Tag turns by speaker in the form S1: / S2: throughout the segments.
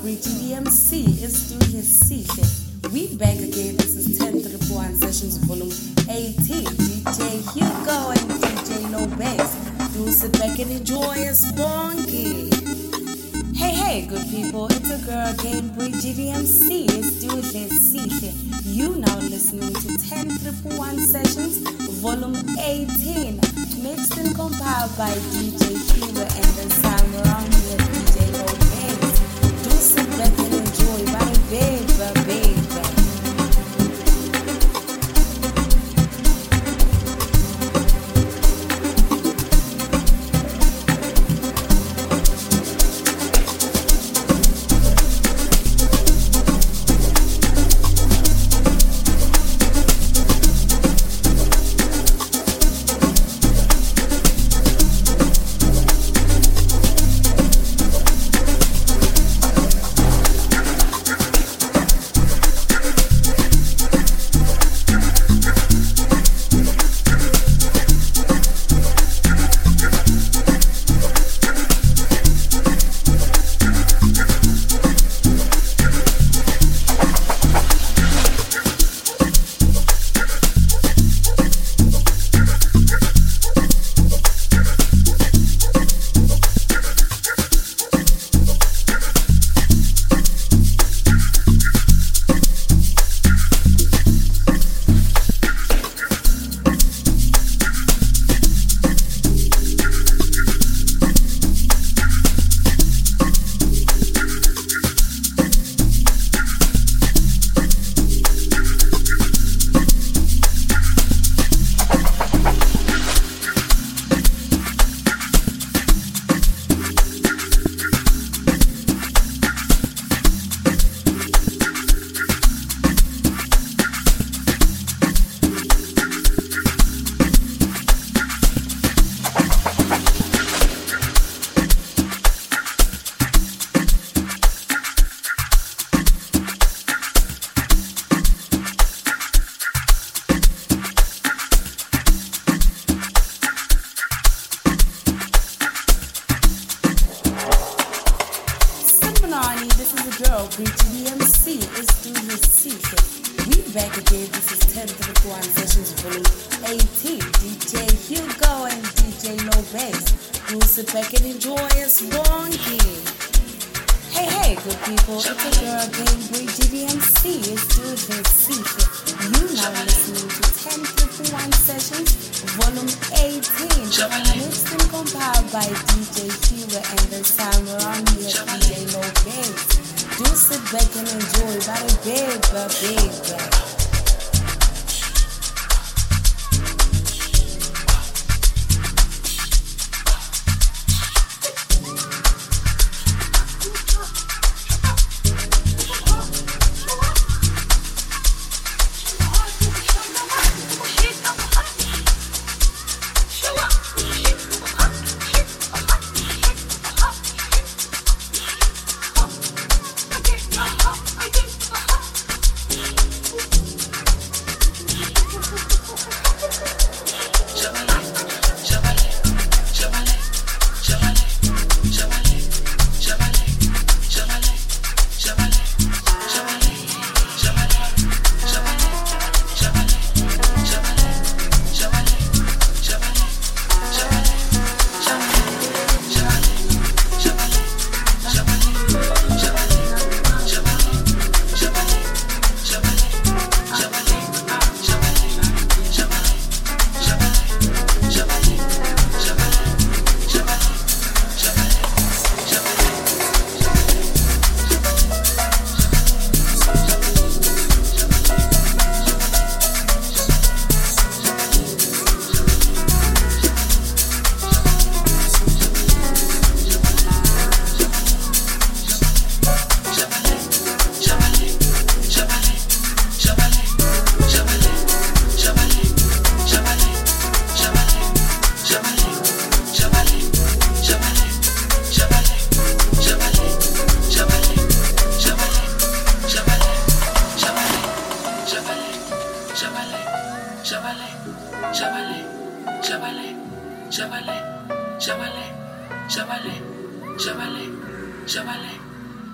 S1: Bridgie DMC is doing his secret. We back again. This is 1031 Sessions Volume 18. DJ Hugo and DJ No Bass. Do sit back and enjoy a spunky. Hey, good people. It's a girl again, Bridgie DMC is doing his secret. You now listening to 1031 Sessions Volume 18. Mixed and compiled by DJ Hugo and the sound around here, DJ No Bass. Do sit back and enjoy, my baby.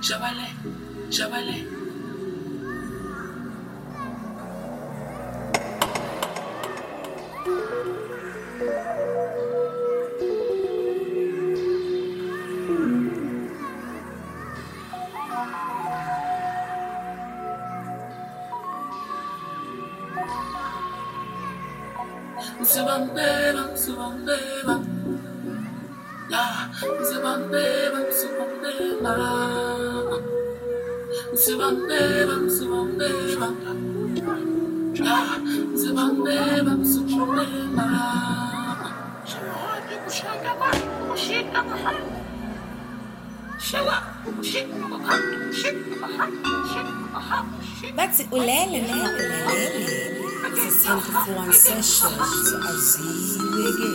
S2: Jabale, Jabale. Zibambeba, zibambeba, yeah. Zibambeba, zibambeba, zibambeba, zibambeba, yeah. Zibambeba, zibambeba.
S1: Bathi ulele na ulele. This is 10-1 sessions aziweke.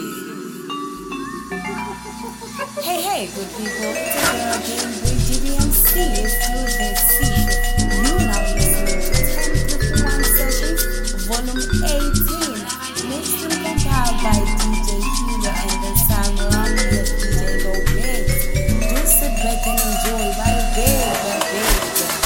S1: Hey, good people. Today again with GBMC is through the secret. You now listening to 10-1 sessions, volume 18. Mixed and compiled by DJ Hugo and the sound around with DJ Lopez. Do sit back and enjoy. What a big.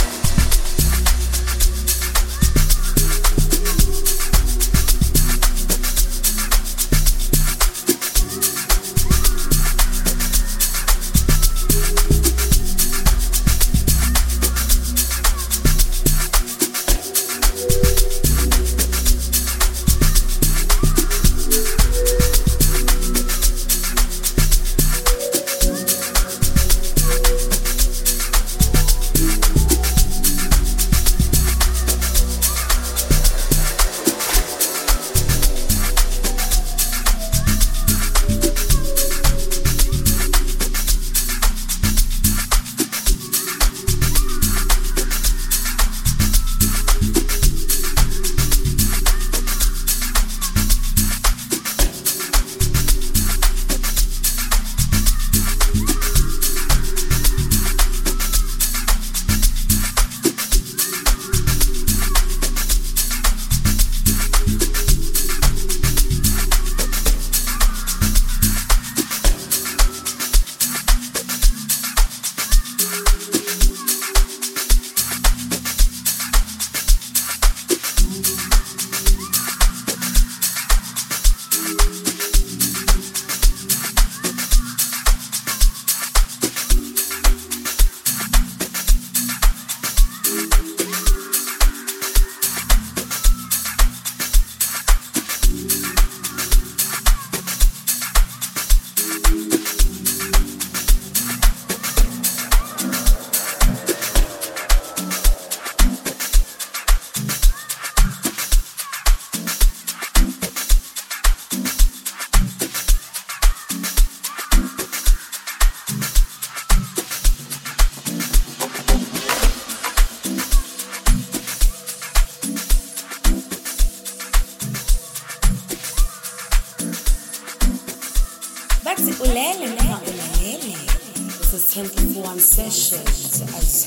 S1: This is 10-1 sessions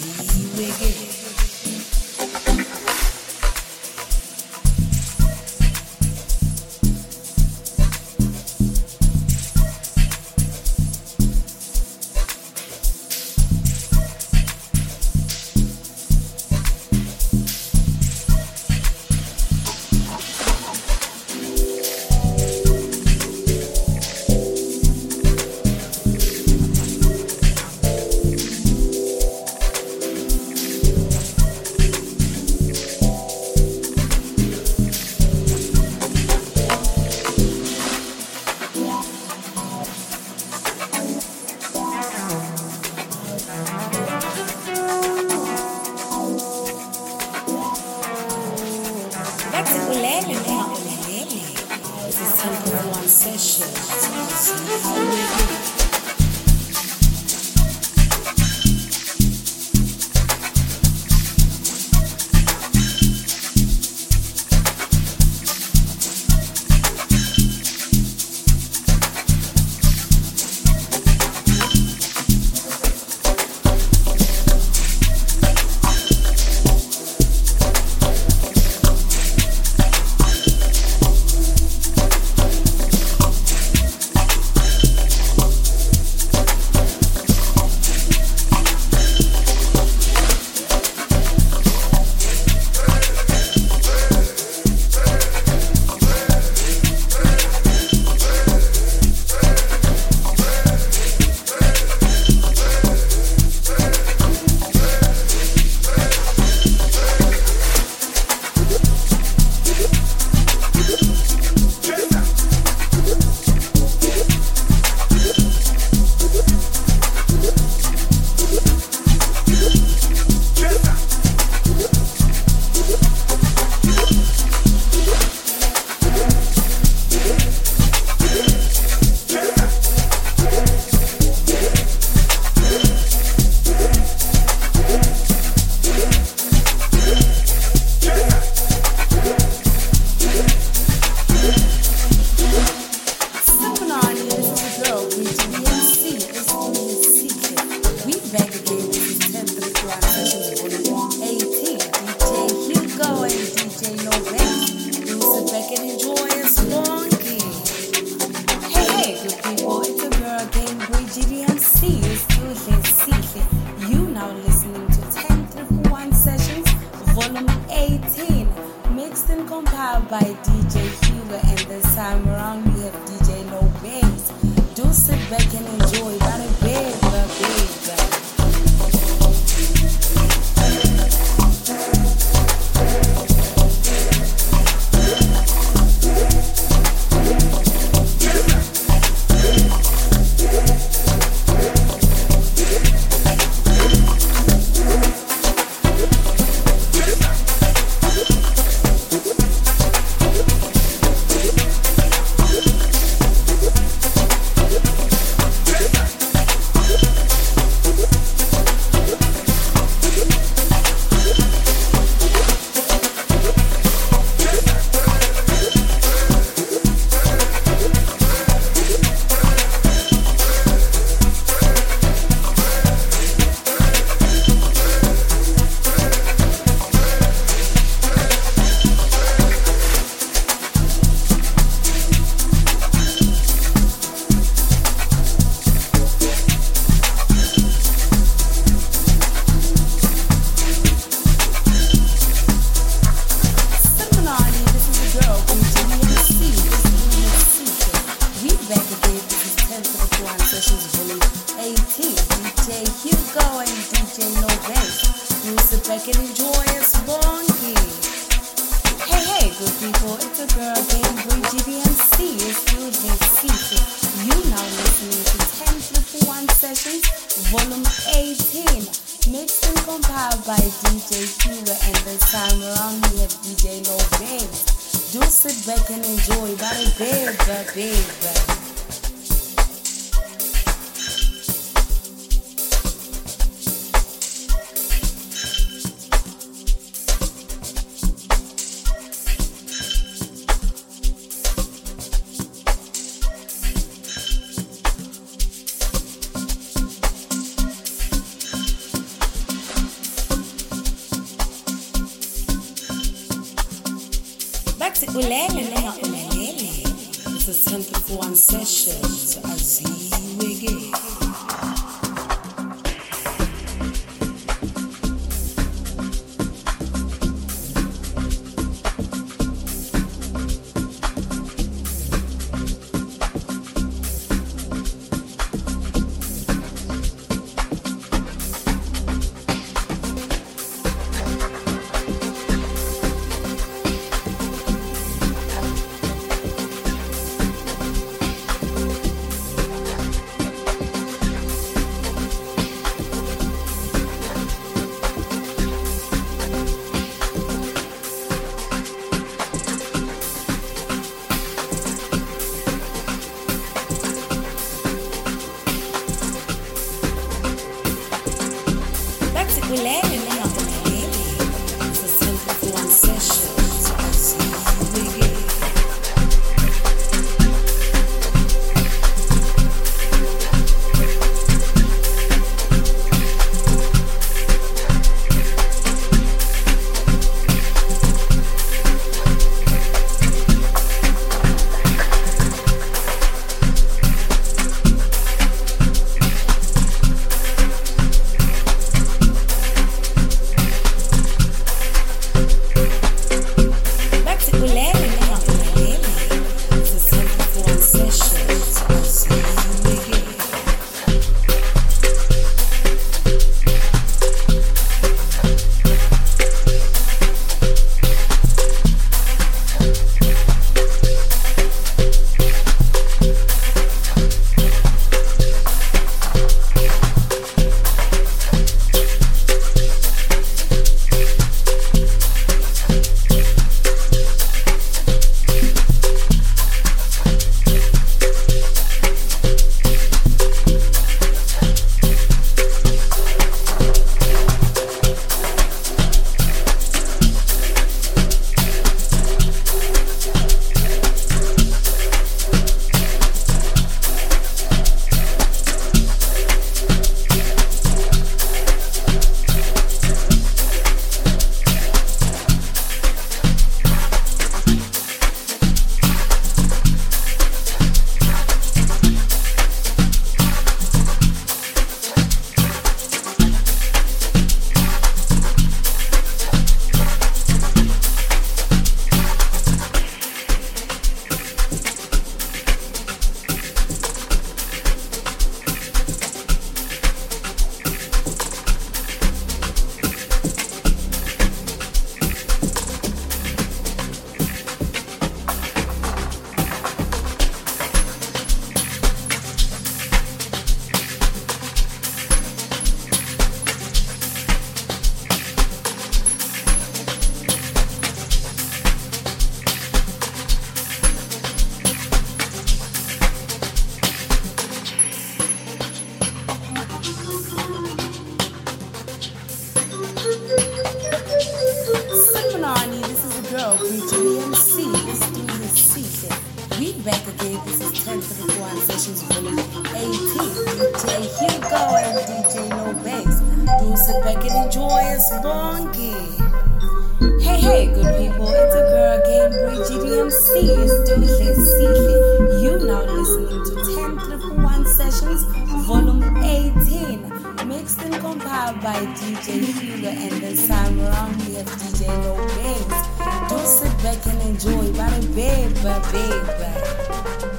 S1: aziweke. Hugo and DJ No Bass. You sit back and enjoy a spunky. Hey, good people, it's a girl game with GBMC. It's you, Secret. You now listening to 10 Sessions, Volume 18. Mixed and compiled by DJ Hugo, and this time around we have DJ No Bass. Do sit back and enjoy, baby. This is 10 Sessions, Aziwege. Hey, good people, it's a girl again, Bridget GDMC. It's Sihle. You now listening to 10 Sessions, Volume 18. Mixed and compiled by DJ Hugo, and this time around we have DJ No Bass. Do sit back and enjoy, baby.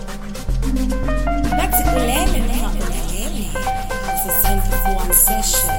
S1: This is 10 Sessions.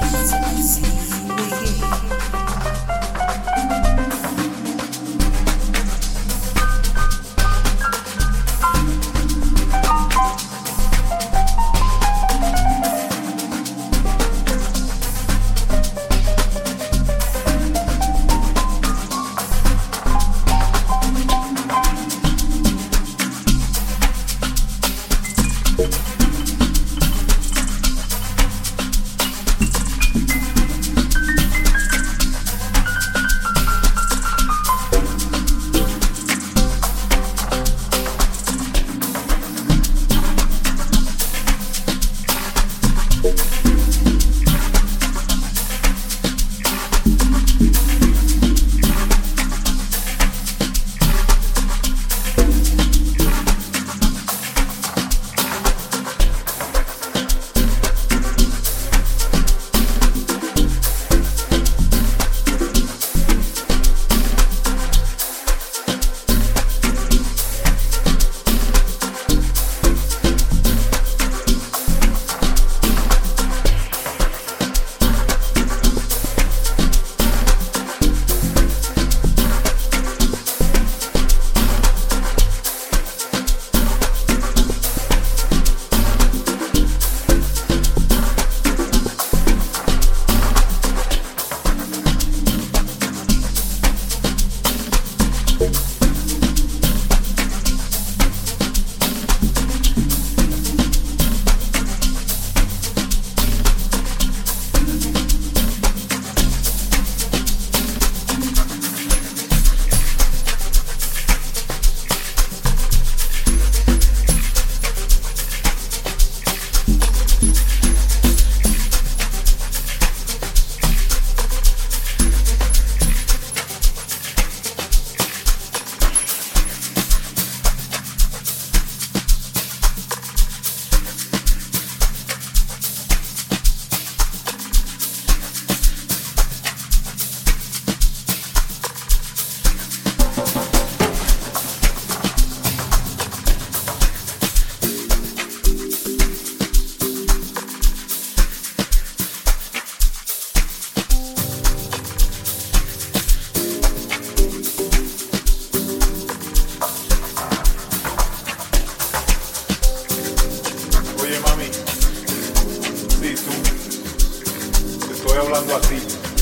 S3: hablando a ti.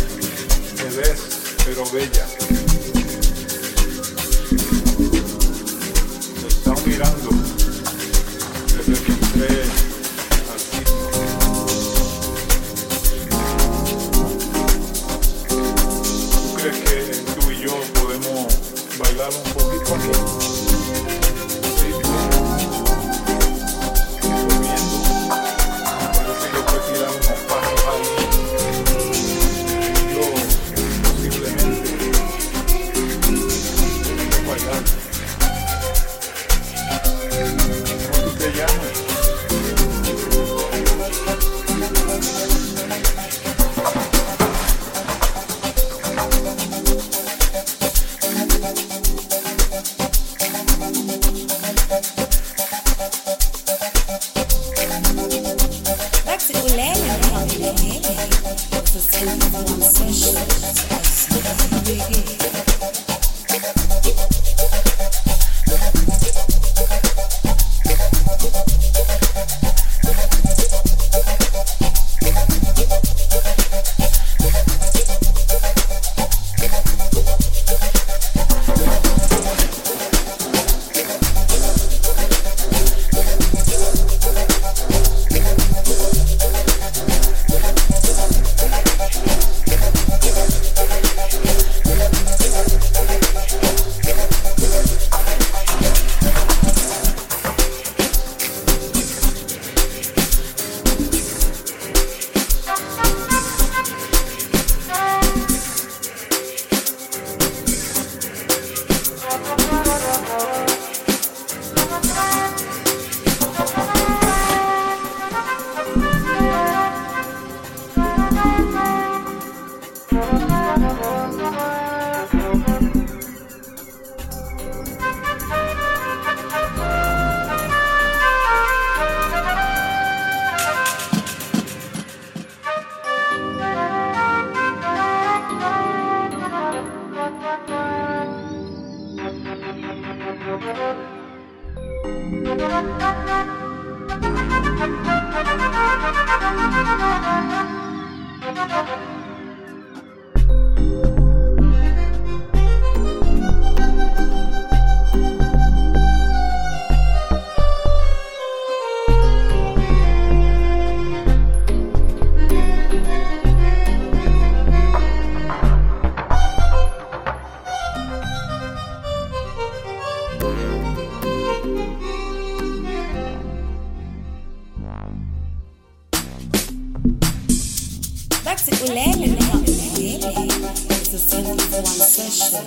S3: Te ves, pero bella. Te están mirando desde que entré al sitio. ¿Tú crees que tú y yo podemos bailar un poquito aquí? Sí, estoy viendo. Parece que puedo tirar unos pasos ahí. Yo posiblemente bailar. ¿Cómo tú te llamas?
S1: Taxi ulele noma ulele. It's a 10 for 1 session.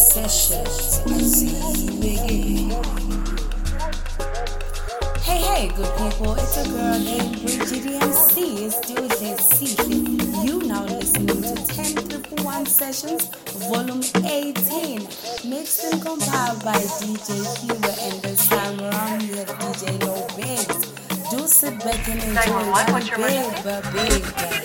S1: sessions. I see you again. Hey, good people, it's a girl named Bridget MC. It's still this season. You now listening to 10 Sessions, Volume 18, mixed and compiled by DJ Huber, and this time around we have DJ No Bigs. Do sit back and enjoy the big.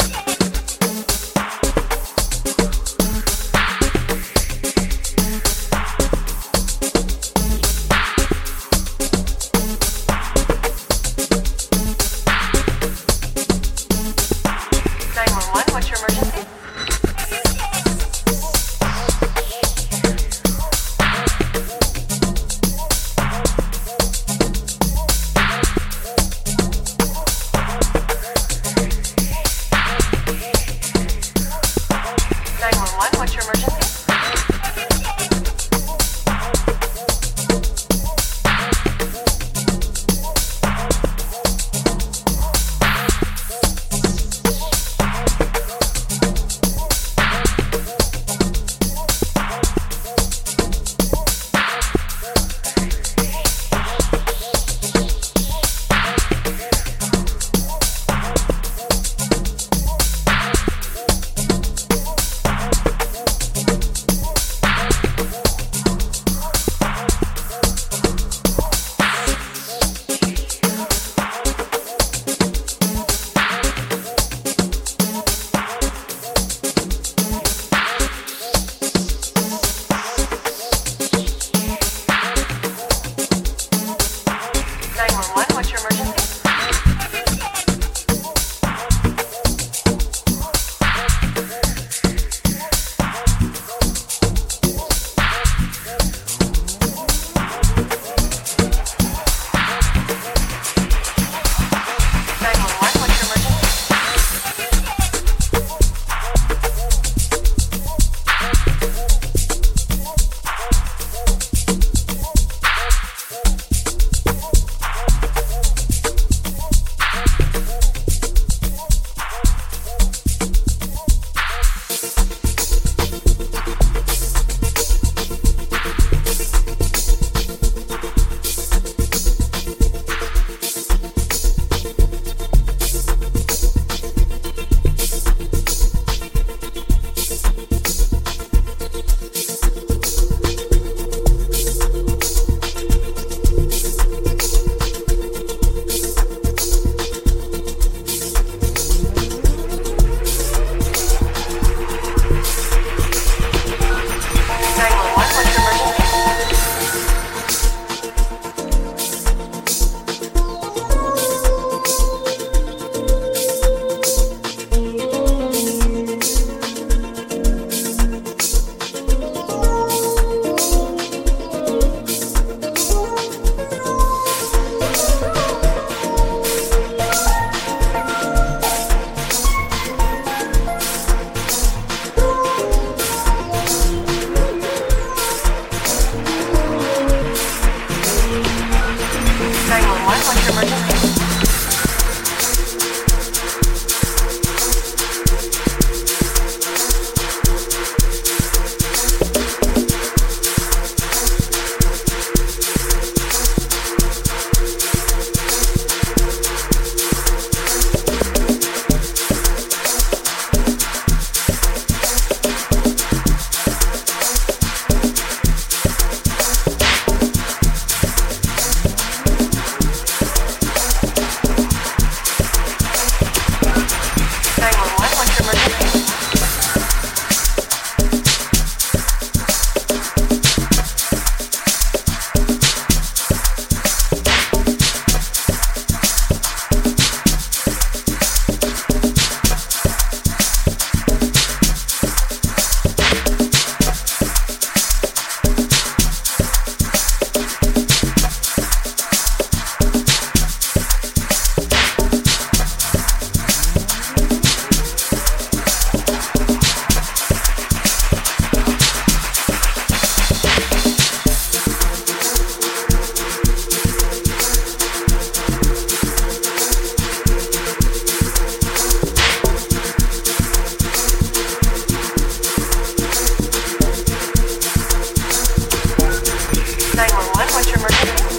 S4: 911, what's your emergency?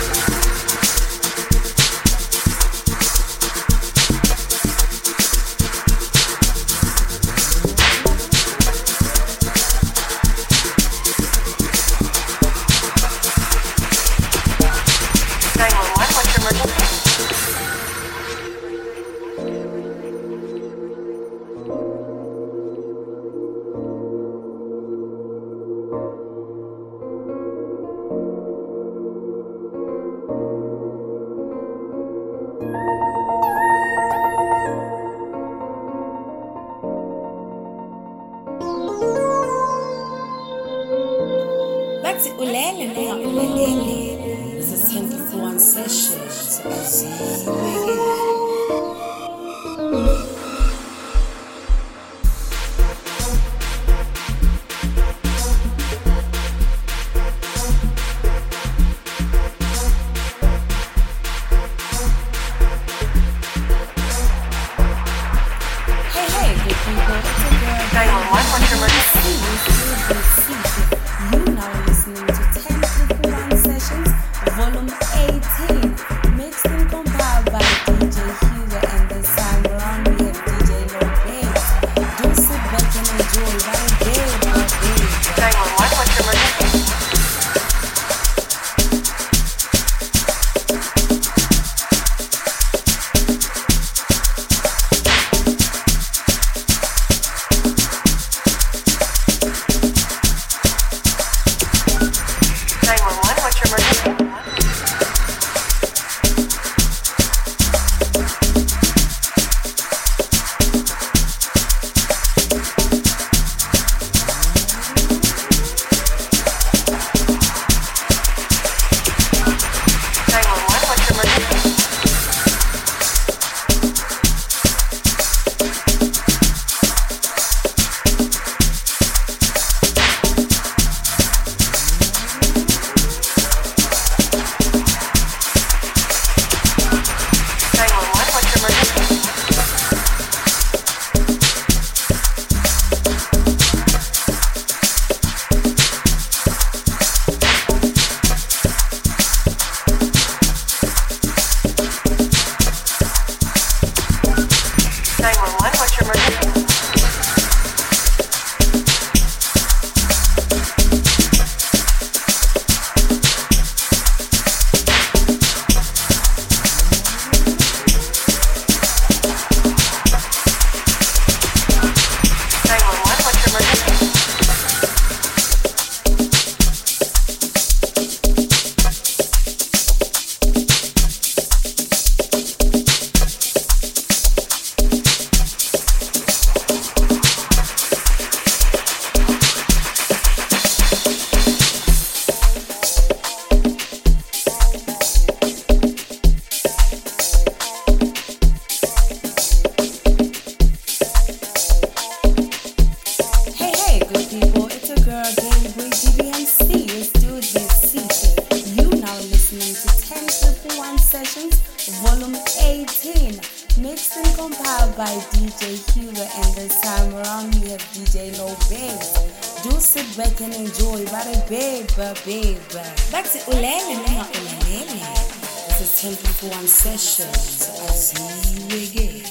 S1: Bathi ulele noma ulelele. This is 10 to 1 session. So aziwe. Hey, good people. It's a girl.
S4: 911, what's your emergency?
S1: You now listening to 10 to 1 sessions, volume 18, mixed and compiled by DJ Hugo, and this time around we have DJ Lopez. Do sit back and enjoy right there, baby.
S4: 911, what's your emergency?
S1: Volume 18, mixed and compiled by DJ Hugo, and this time around we have DJ Lopez. Do sit back and enjoy, baby. Back to Ulele, noma Ulele. This is 10 to 1 sessions, aziwe.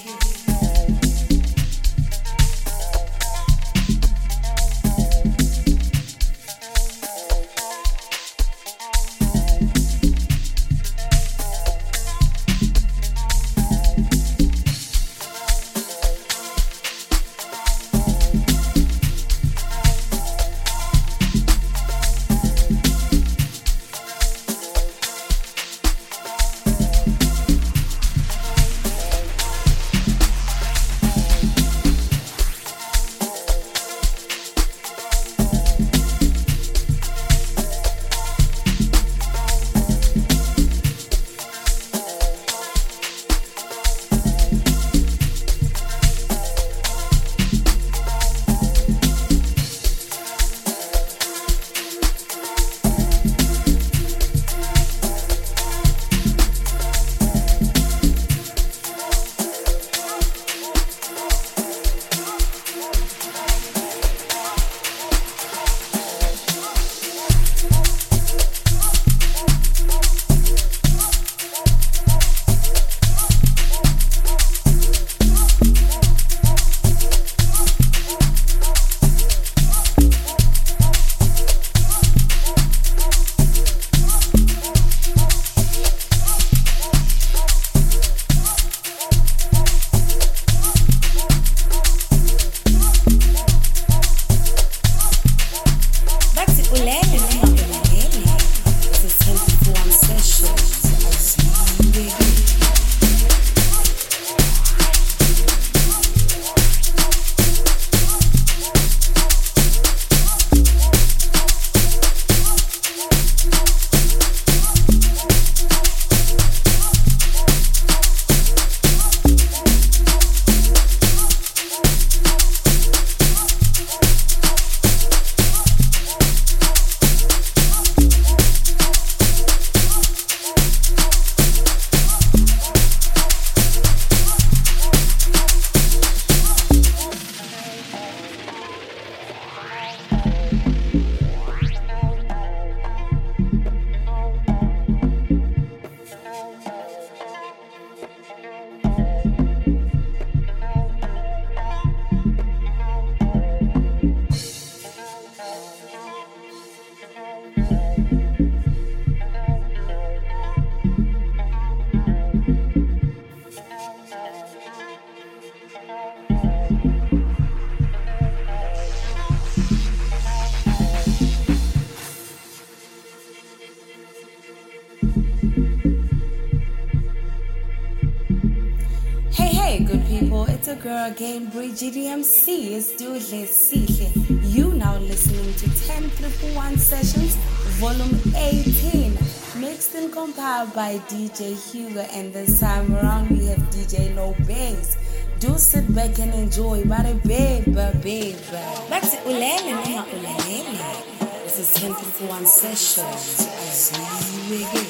S1: girl again, Bridget DMC. It's Dudle Sihle. You now listening to 10341 Sessions, Volume 18. Mixed and compiled by DJ Hugo, and this time around we have DJ Low Bass. Do sit back and enjoy, bada babe. Bathi ulele noma ulalele. This is 10341 Sessions. Aziwe.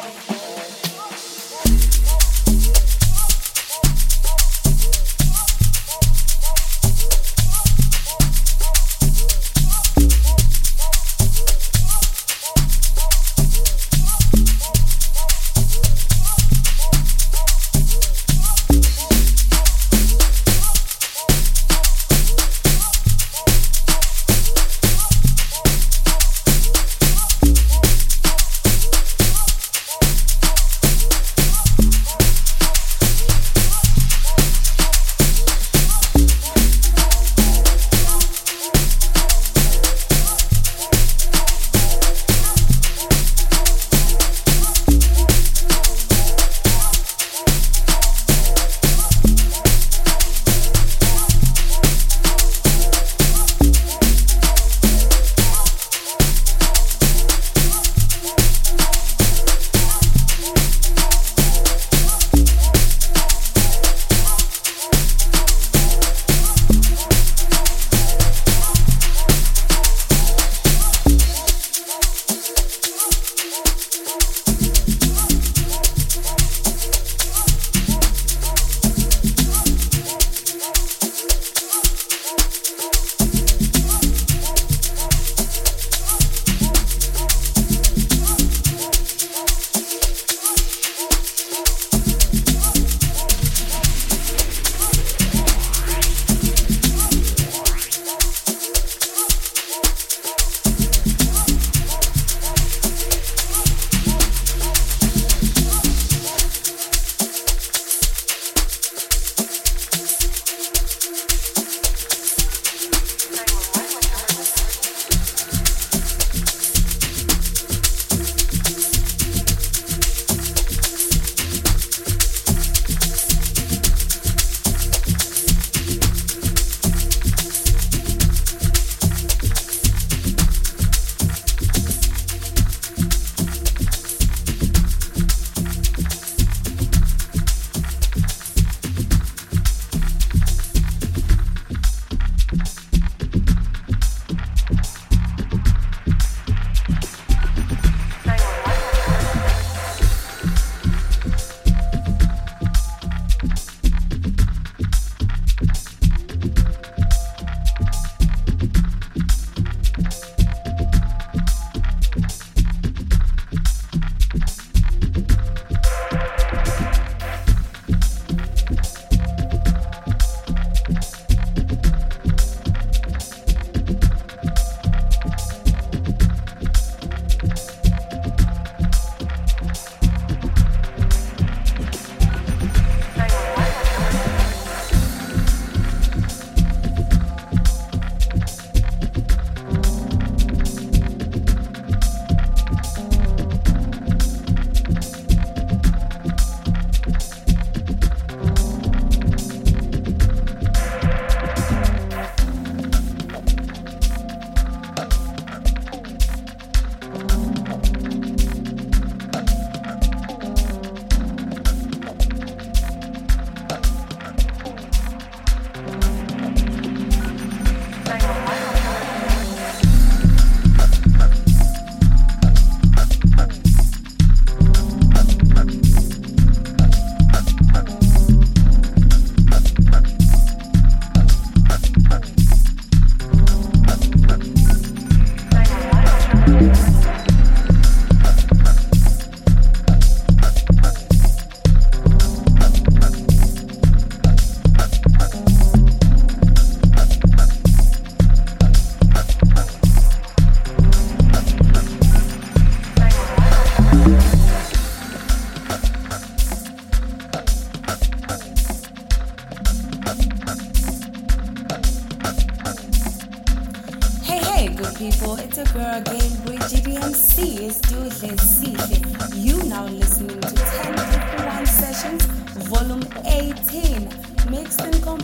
S1: people, it's a girl again, Bridget DMC. It's Dudle Sihle. You now listening to 10341 Sessions, Volume 18, mixed and compiled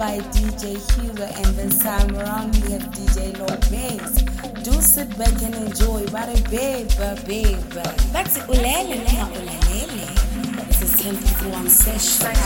S1: by DJ Hugo, and this time around we have DJ Low Bass. Do sit back and enjoy, bari babe. That's it, ulele, noma ulele. This is 10:51 session.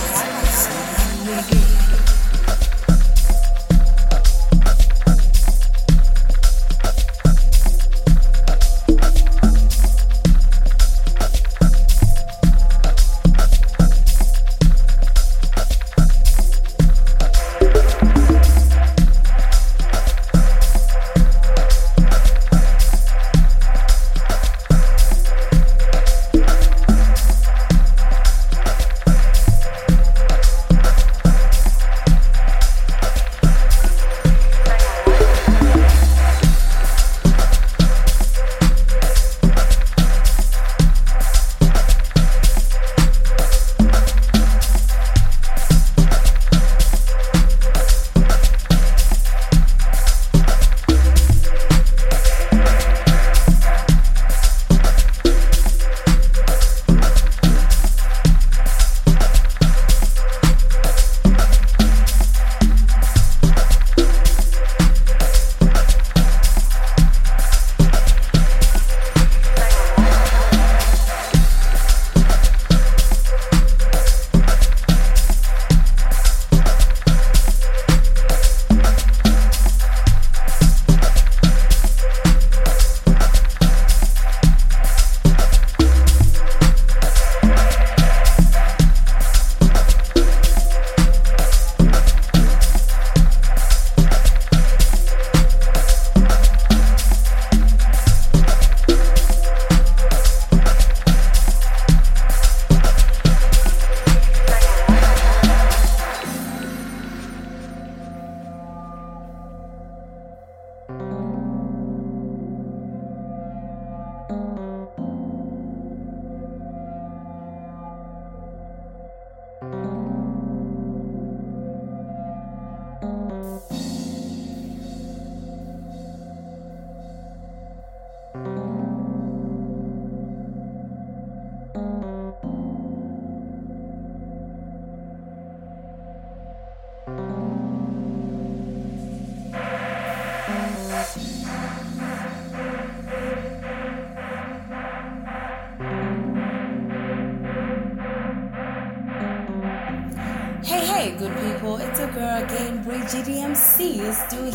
S1: Hey, good people, it's a girl again, Bridget DMC. It's still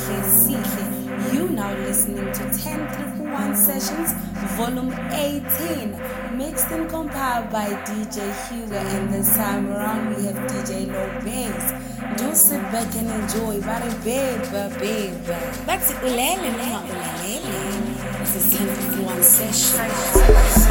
S1: here. You now listening to 10:51 Sessions, Volume 18, mixed and compiled by DJ Hugo, and this time around we have DJ Low Bass. Do sit back and enjoy, bari babe. That's it, ulele, noma ulele. This is 10:51 Sessions.